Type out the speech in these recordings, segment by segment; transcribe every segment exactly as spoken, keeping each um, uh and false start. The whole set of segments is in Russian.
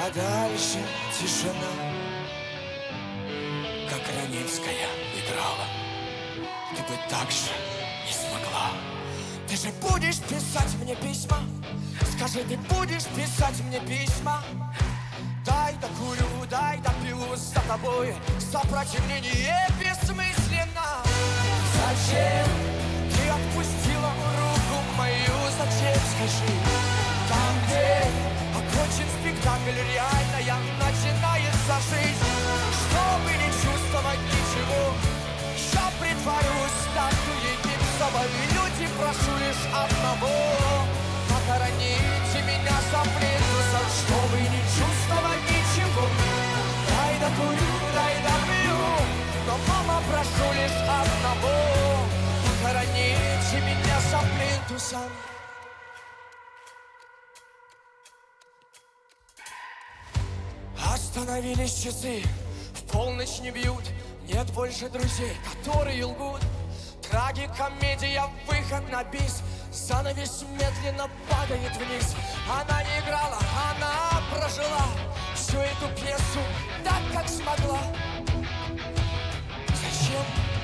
А дальше тишина, как Раневская играла. Ты бы так же не смогла. Ты же будешь писать мне письма? Скажи, ты будешь писать мне письма? Дай докурю, дай допью за тобой. Сопротивление бессмысленно. Зачем ты отпустила руку мою? Зачем, скажи? Там, где окончен спектакль, реальная начинается жизнь. Чтобы не чувствовать ничего, я притворюсь статуей гипсовой. Люди, прошу лишь одного: похороните меня за плинтусом. Чтобы не чувствовать ничего, дай докурю, дай допью. Но, мама, прошу лишь одного: похороните меня за плинтусом. Остановились часы, в полночь не бьют. Нет больше друзей, которые лгут. Трагикомедия, выход на бис. Занавес медленно падает вниз. Она не играла, она прожила всю эту пьесу так, как смогла. Зачем?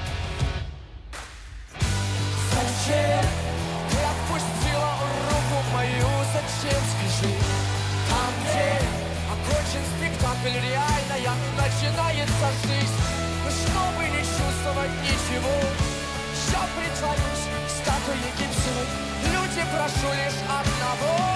Зачем ты отпустила руку мою? Зачем, скажи? Там, где окончен спектакль, реальная начинается жизнь. Но чтобы не чувствовать ничего, я притворюсь статуей гипсовой. Люди, прошу лишь одного: